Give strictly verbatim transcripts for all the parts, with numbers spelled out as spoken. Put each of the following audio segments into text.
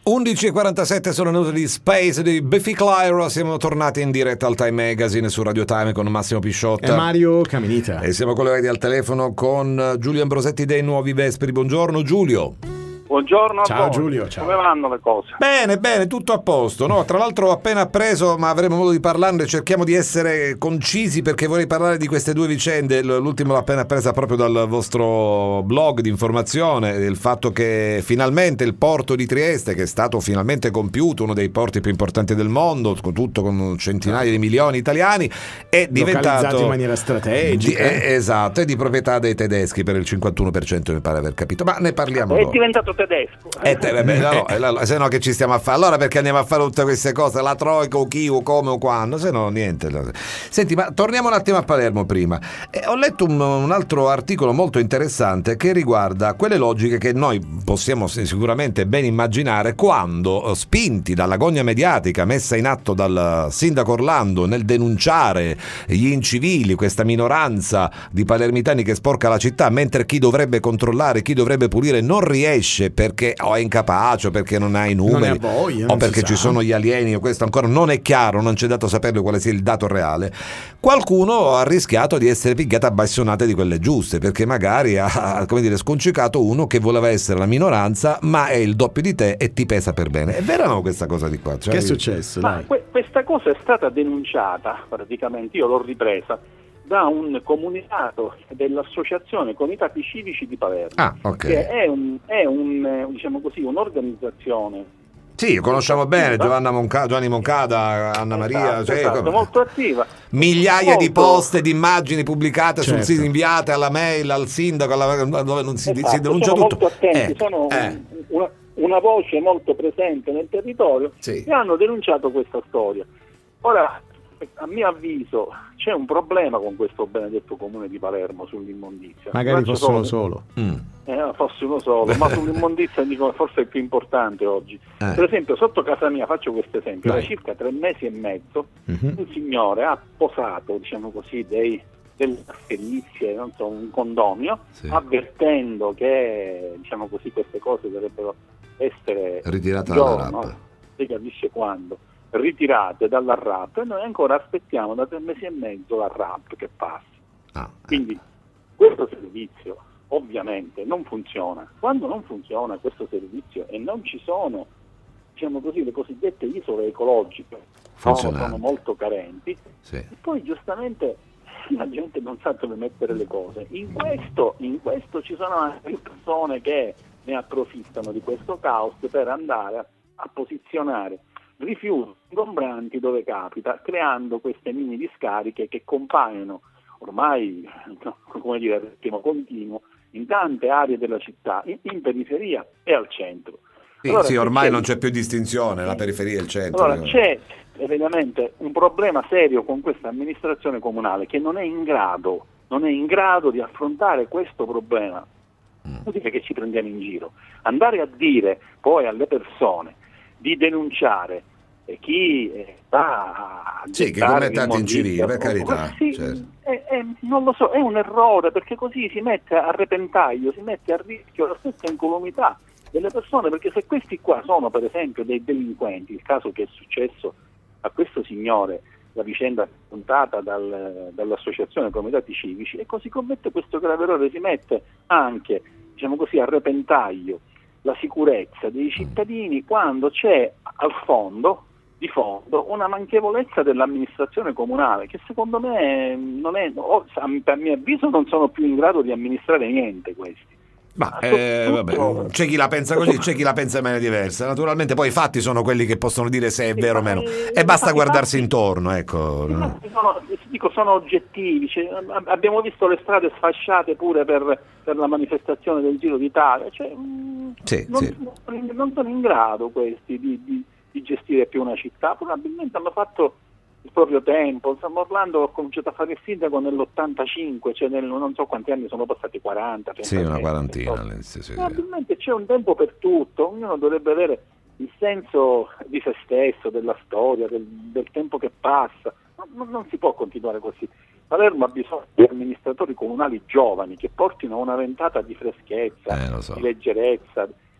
undici e quarantasette sono minuti di Space di Biffy Clyro. Siamo tornati in diretta al Time Magazine su Radio Time con Massimo Pisciotta e Mario Caminita, e siamo collegati al telefono con Giulio Ambrosetti dei Nuovi Vespri. Buongiorno Giulio. Buongiorno a ciao voi. Giulio, ciao. Come vanno le cose? Bene, bene, tutto a posto, no? Tra l'altro ho appena preso, ma avremo modo di parlarne, cerchiamo di essere concisi perché vorrei parlare di queste due vicende. L'ultimo l'ho appena presa proprio dal vostro blog di informazione, il fatto che finalmente il porto di Trieste, che è stato finalmente compiuto, uno dei porti più importanti del mondo, con tutto con centinaia di milioni di italiani, è diventato localizzato in maniera strategica. Di, eh, esatto, è di proprietà dei tedeschi per il cinquantuno per cento, mi pare aver capito, ma ne parliamo È dopo. diventato tedesco. Eh, te, vabbè, no, no, se no che ci stiamo a fare? Allora perché andiamo a fare tutte queste cose? La troica o chi o come o quando? Se no niente. Senti, ma torniamo un attimo a Palermo prima. Eh, ho letto un, un altro articolo molto interessante che riguarda quelle logiche che noi possiamo sicuramente ben immaginare quando, spinti dalla gogna mediatica messa in atto dal sindaco Orlando nel denunciare gli incivili, questa minoranza di palermitani che sporca la città, mentre chi dovrebbe controllare, chi dovrebbe pulire non riesce perché o è incapace o perché non ha i numeri voglia, o perché ci sono gli alieni, o questo ancora non è chiaro, non c'è dato sapere quale sia il dato reale. Qualcuno ha rischiato di essere picchiato a bastonate di quelle giuste, perché magari ha, come dire, sconcicato uno che voleva essere la minoranza ma è il doppio di te e ti pesa per bene. È vera o no questa cosa di qua? Cioè, che è successo? Ma Dai. que- questa cosa è stata denunciata praticamente, io l'ho ripresa da un comunicato dell'associazione Comitati Civici di Palermo, ah, okay. che è, un, è un, diciamo così, un'organizzazione. Sì, conosciamo bene Giovanna Monca- Giovanni Moncada, Anna Maria, esatto, cioè, esatto, come... molto attiva. migliaia molto... di post, di immagini pubblicate certo. sul sito, inviate alla mail, al sindaco, alla... dove non si, esatto, si denuncia sono tutto. Molto attenti, eh, sono eh. una, una voce molto presente nel territorio, sì. E hanno denunciato questa storia. Ora, a mio avviso c'è un problema con questo benedetto comune di Palermo sull'immondizia. Magari Faccio fosse uno solo, solo. Mm. Eh, fosse uno solo, ma sull'immondizia dico forse è il più importante oggi. Eh. Per esempio, sotto casa mia, faccio questo esempio, Vai. da circa tre mesi e mezzo Mm-hmm. un signore ha posato, diciamo così, dei, delle felizie, non so, un condomino, Sì. avvertendo che, diciamo così, queste cose dovrebbero essere Ritirata giorno, dalla R A P. no? Si capisce quando, ritirate dalla R A P, e noi ancora aspettiamo da tre mesi e mezzo la R A P che passa. Ah, eh. Quindi questo servizio ovviamente non funziona. Quando non funziona questo servizio e non ci sono, diciamo così, le cosiddette isole ecologiche, no, sono molto carenti, sì. E poi giustamente la gente non sa dove mettere le cose. In questo, in questo ci sono anche persone che ne approfittano di questo caos per andare a, a posizionare rifiuti ingombranti dove capita, creando queste mini discariche che compaiono ormai, no, come dire, a ritmo continuo in tante aree della città, in, in periferia e al centro. Sì, allora, sì, ormai c'è, non c'è più distinzione, la periferia e il centro. Allora c'è evidentemente un problema serio con questa amministrazione comunale che non è in grado, non è in grado di affrontare questo problema. Mm. Vuol dire che ci prendiamo in giro. Andare a dire poi alle persone di denunciare e chi eh, va a sì, che commette atti incivili, per carità. Sì, certo. è, è, non lo so, è un errore, perché così si mette a repentaglio, si mette a rischio la stessa incolumità delle persone, perché se questi qua sono per esempio dei delinquenti, il caso che è successo a questo signore, la vicenda raccontata dal, dall'associazione Comitati Civici, e così commette questo grave errore, si mette anche, diciamo così, a repentaglio la sicurezza dei cittadini quando c'è al fondo, di fondo, una manchevolezza dell'amministrazione comunale che secondo me non è, o, a mio avviso non sono più in grado di amministrare niente questi. Ma eh, vabbè, c'è chi la pensa così, c'è chi la pensa in maniera diversa. Naturalmente poi i fatti sono quelli che possono dire se è Sì, vero o meno. E basta guardarsi intorno, ecco. Sono, dico, sono oggettivi. Cioè, abbiamo visto le strade sfasciate pure per, per la manifestazione del Giro d'Italia. Cioè, sì, non, sì. non sono in grado questi di, di, di gestire più una città. Probabilmente hanno fatto il proprio tempo. Stiamo parlando, ho cominciato a fare il sindaco nell'ottantacinque, cioè nel, non so quanti anni sono passati, quaranta, sì, una quarantina. so. Sì, sì, Probabilmente c'è un tempo per tutto, ognuno dovrebbe avere il senso di se stesso, della storia, del, del tempo che passa. Non, non si può continuare così. Palermo ha bisogno di amministratori comunali giovani che portino una ventata di freschezza, eh, lo so. di leggerezza,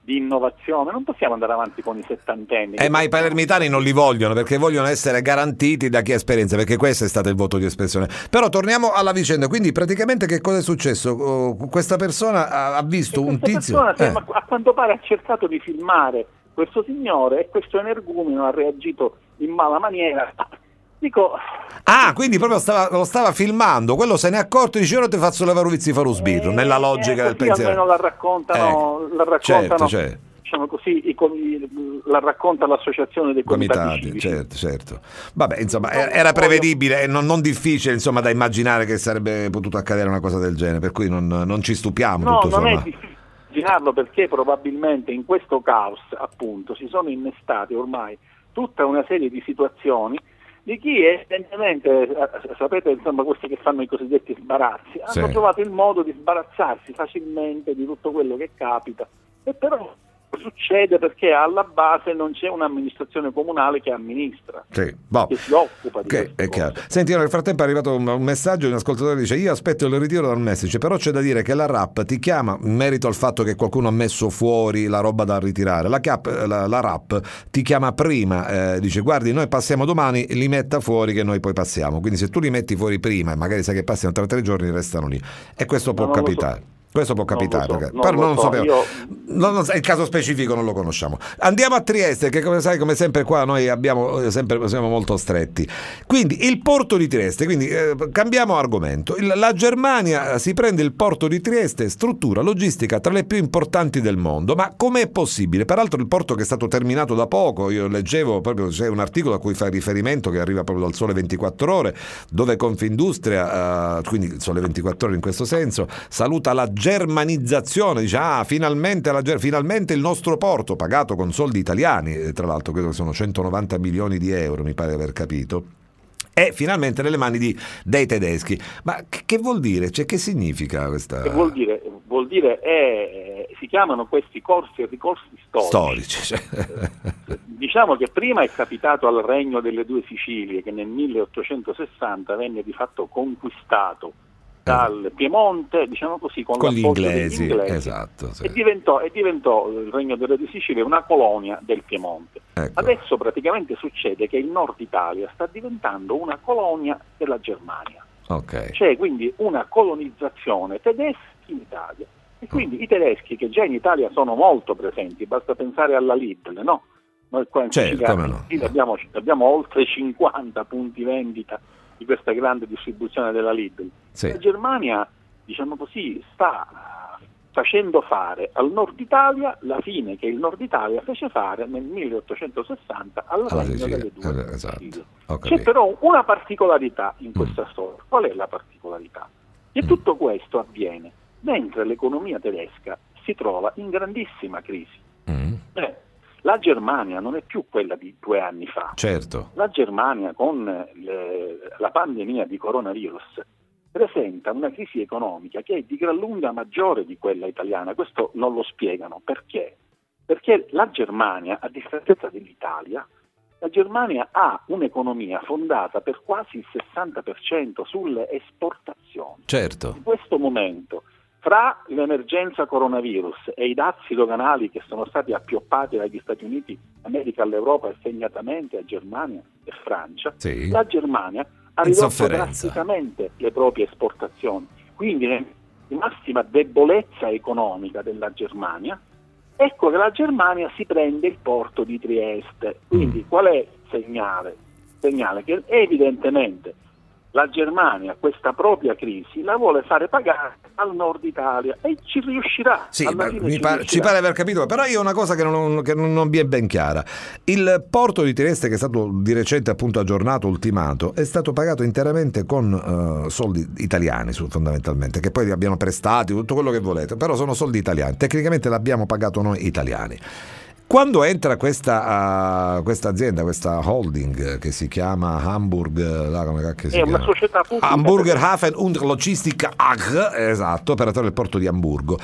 di innovazione, non possiamo andare avanti con i settantenni. Eh, ma i palermitani non li vogliono, perché vogliono essere garantiti da chi ha esperienza, perché questo è stato il voto di espressione. Però torniamo alla vicenda, quindi praticamente che cosa è successo? Oh, questa persona ha, ha visto e un questa tizio... persona Eh. a quanto pare ha cercato di filmare questo signore e questo energumeno ha reagito in mala maniera. Dico... Ah, quindi proprio stava, lo stava filmando, quello se ne è accorto e dice io ti faccio levare un vizzi farò sbirro, eh, nella logica eh, del così pensiero. almeno la raccontano, Eh, la raccontano certo, certo. diciamo così, i, i, la racconta l'associazione dei comitati, Comitati, civici. certo, certo. Vabbè, insomma, era prevedibile e non, non difficile, insomma, da immaginare che sarebbe potuto accadere una cosa del genere, per cui non, non ci stupiamo. No, tutto non sommato. è difficile immaginarlo, perché probabilmente in questo caos, appunto, si sono innestate ormai tutta una serie di situazioni di chi evidentemente, sapete, insomma, questi che fanno i cosiddetti sbarazzi, Sì. hanno trovato il modo di sbarazzarsi facilmente di tutto quello che capita, e però succede perché alla base non c'è un'amministrazione comunale che amministra, Sì, boh. che si occupa di Che queste è chiaro. cose. Senti, nel frattempo è arrivato un, un messaggio di un ascoltatore che dice io aspetto il ritiro dal message, però c'è da dire che la R A P ti chiama in merito al fatto che qualcuno ha messo fuori la roba da ritirare, la, cap, la, la R A P ti chiama prima, eh, dice guardi noi passiamo domani, li metta fuori che noi poi passiamo, quindi se tu li metti fuori prima e magari sai che passano tra tre giorni restano lì, e questo può non lo so. capitare. Questo può capitare, Non lo so, perché- non però lo non lo so, sapevo. io- Non- non- il caso specifico non lo conosciamo. Andiamo a Trieste, che come sai, come sempre qua noi abbiamo eh, sempre siamo molto stretti. Quindi il porto di Trieste, quindi eh, cambiamo argomento. Il- la Germania si prende il porto di Trieste, struttura logistica tra le più importanti del mondo. Ma com'è possibile? Peraltro il porto che è stato terminato da poco, io leggevo proprio, c'è un articolo a cui fa riferimento che arriva proprio dal Sole ventiquattro Ore, dove Confindustria, eh, quindi il Sole ventiquattro Ore in questo senso, saluta la germanizzazione, dice ah finalmente, la, finalmente il nostro porto pagato con soldi italiani, eh, tra l'altro credo che sono centonovanta milioni di euro, mi pare di aver capito, è finalmente nelle mani di, dei tedeschi. Ma che, che vuol dire? Cioè, che significa questa... Che vuol dire? Vuol dire è, si chiamano questi corsi e ricorsi storici. Storici, cioè. Diciamo che prima è capitato al Regno delle Due Sicilie, che nel milleottocentosessanta venne di fatto conquistato dal Piemonte, diciamo così, con, Con gli l'appoggio degli inglesi, inglesi, esatto, sì. e, diventò, e diventò il Regno delle Due Sicilie una colonia del Piemonte. Ecco. Adesso praticamente succede che il Nord Italia sta diventando una colonia della Germania. Ok. C'è quindi una colonizzazione tedesca in Italia, e quindi i tedeschi, che già in Italia sono molto presenti, basta pensare alla Lidl, no? Noi qua in Certo, Sicilia, come no. abbiamo, abbiamo oltre cinquanta punti vendita di questa grande distribuzione della Lidl. Sì. La Germania, diciamo così, sta facendo fare al Nord Italia la fine che il Nord Italia fece fare nel milleottocentosessanta al Alla Regno Sicilia, delle Due eh, esatto. Sicilie. Ho C'è capito. però una particolarità in questa storia. Qual è la particolarità? Che tutto questo avviene mentre l'economia tedesca si trova in grandissima crisi. Mm. Eh, la Germania non è più quella di due anni fa. Certo. La Germania, con le, la pandemia di coronavirus, presenta una crisi economica che è di gran lunga maggiore di quella italiana. Questo non lo spiegano. Perché? Perché la Germania, a differenza dell'Italia, la Germania ha un'economia fondata per quasi il sessanta per cento sulle esportazioni. Certo. In questo momento, fra l'emergenza coronavirus e i dazi doganali che sono stati appioppati dagli Stati Uniti d'America all'Europa e segnatamente a Germania e Francia, Sì. la Germania ha In ridotto sofferenza. drasticamente le proprie esportazioni. Quindi, di massima debolezza economica della Germania, ecco che la Germania si prende il porto di Trieste. Quindi Mm. qual è il segnale? Segnale che evidentemente la Germania questa propria crisi la vuole fare pagare al Nord Italia, e ci riuscirà. Sì, Alla ma fine mi ci pare, riuscirà. ci pare aver capito, però io ho una cosa che non, che non non mi è ben chiara. Il porto di Trieste, che è stato di recente appunto aggiornato, ultimato, è stato pagato interamente con eh, soldi italiani, su- fondamentalmente, che poi abbiano prestati, tutto quello che volete, però sono soldi italiani. Tecnicamente l'abbiamo pagato noi italiani. Quando entra questa, uh, questa azienda, questa holding che si chiama Hamburg, là, come cacchio si È una chiama? società pubblica. Hamburger Hafen und Logistik A G, esatto, operatore del porto di Amburgo.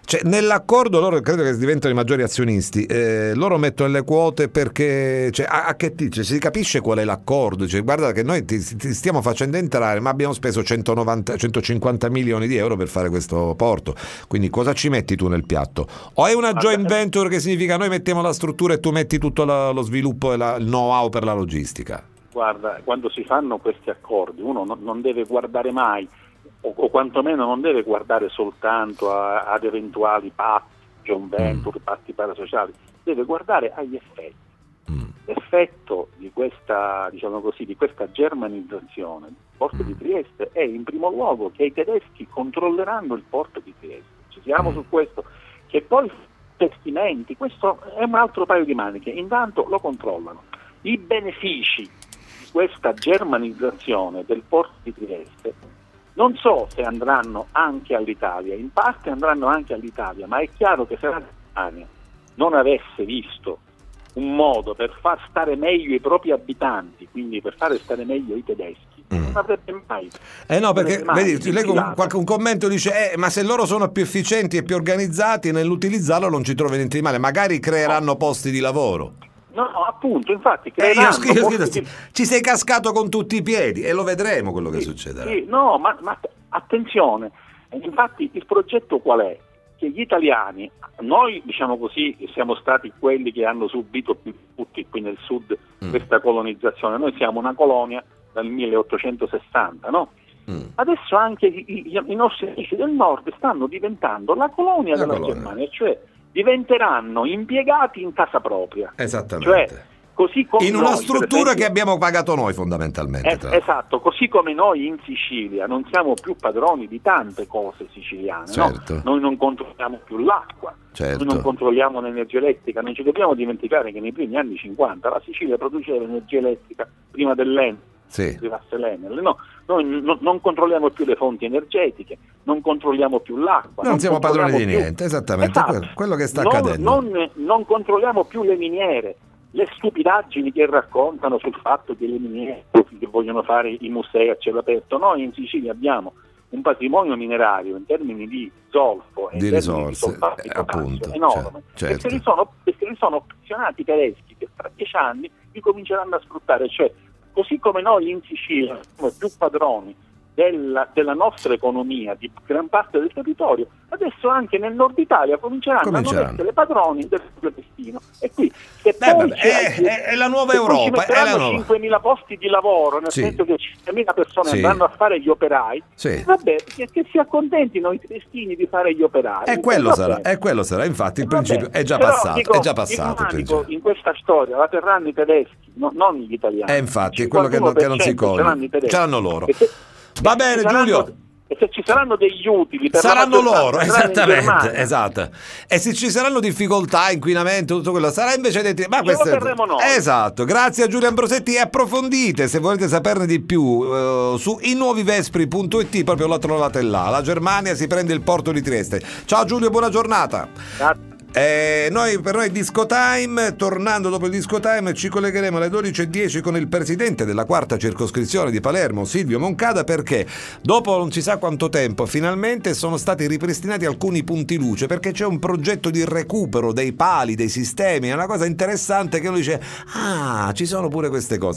Cioè, nell'accordo loro credo che diventano i maggiori azionisti, eh, loro mettono le quote perché cioè, a, a che ti, cioè, si capisce qual è l'accordo, cioè, guarda che noi ti, ti stiamo facendo entrare ma abbiamo speso centonovanta, centocinquanta milioni di euro per fare questo porto, quindi cosa ci metti tu nel piatto? O è una joint venture che significa noi mettiamo la struttura e tu metti tutto la, lo sviluppo e la, il know-how per la logistica? Guarda, quando si fanno questi accordi uno non, non deve guardare mai o, o quantomeno non deve guardare soltanto a, ad eventuali patti, joint venture, mm. patti parasociali, deve guardare agli effetti. Mm. L'effetto di questa, diciamo così, di questa germanizzazione del porto mm. di Trieste è in primo luogo che i tedeschi controlleranno il porto di Trieste. Ci siamo mm. su questo, che poi investimenti, questo è un altro paio di maniche, intanto lo controllano. I benefici di questa germanizzazione del porto di Trieste non so se andranno anche all'Italia, in parte andranno anche all'Italia, ma è chiaro che se la Germania non avesse visto un modo per far stare meglio i propri abitanti, quindi per fare stare meglio i tedeschi, mm. non avrebbe mai. Eh no, perché mai vedi, leggo un, qualche, un commento dice: eh, ma se loro sono più efficienti e più organizzati nell'utilizzarlo, non ci trovi niente di male, magari creeranno no. posti di lavoro. No, appunto, infatti eh, io scrivo, scrivo, di... ci sei cascato con tutti i piedi e lo vedremo quello sì, che succederà. Sì, no, ma, ma attenzione, infatti il progetto qual è? Che gli italiani, noi diciamo così, siamo stati quelli che hanno subito più tutti qui nel sud mm. questa colonizzazione, noi siamo una colonia dal milleottocentosessanta, no? Mm. Adesso anche i, i, i nostri amici del nord stanno diventando la colonia la della colonia. Germania, cioè diventeranno impiegati in casa propria. Esattamente. Cioè, così come in una noi, struttura esempio, che abbiamo pagato noi fondamentalmente. Eh, esatto, così come noi in Sicilia non siamo più padroni di tante cose siciliane, certo. no? Noi non controlliamo più l'acqua, certo. noi non controlliamo l'energia elettrica, non ci dobbiamo dimenticare che nei primi anni cinquanta la Sicilia produceva energia elettrica prima dell'Enel. Sì. No, noi n- non controlliamo più le fonti energetiche, non controlliamo più l'acqua, non, non siamo padroni di niente, più... esattamente esatto. quello, quello che sta non, accadendo. Non, non controlliamo più le miniere, le stupidaggini che raccontano sul fatto che le miniere che vogliono fare i musei a cielo aperto. Noi in Sicilia abbiamo un patrimonio minerario in termini di zolfo e di in risorse, di solfati, eh, appunto, enorme, certo. e se li sono, se li sono opzionati i tedeschi che tra dieci anni li cominceranno a sfruttare, cioè così come noi in Sicilia siamo più padroni della, della nostra economia, di gran parte del territorio, adesso anche nel nord Italia cominceranno, cominceranno. a non essere padroni del proprio destino. E qui se Beh, poi vabbè, è, è, è la nuova Europa, è la nuova. cinquemila posti di lavoro, nel sì. senso che cinquemila persone sì. andranno a fare gli operai, sì. vabbè, che, che si accontentino i tedeschi di fare gli operai. E quello sarà, e quello sarà, infatti il principio è già Però, passato, dico, è già passato. Dico, in questa storia la terranno i tedeschi, no, non gli italiani. E infatti è quello che non, che non si coglie, ce l'hanno loro. Va bene Giulio. E se ci saranno degli utili per saranno la loro, esattamente, esatto. E se ci saranno difficoltà, inquinamento, tutto quello sarà invece detto, ma questo lo terremo noi. Esatto. Grazie a Giulio Ambrosetti e approfondite se volete saperne di più uh, su i nuovi vespri punto it, proprio la trovate là. La Germania si prende il porto di Trieste. Ciao Giulio, buona giornata. Grazie. Eh, noi, per noi Disco Time, tornando dopo il Disco Time ci collegheremo alle dodici e dieci con il presidente della quarta circoscrizione di Palermo, Silvio Moncada, perché dopo non si sa quanto tempo finalmente sono stati ripristinati alcuni punti luce, perché c'è un progetto di recupero dei pali, dei sistemi, è una cosa interessante che lui dice, ah, ci sono pure queste cose.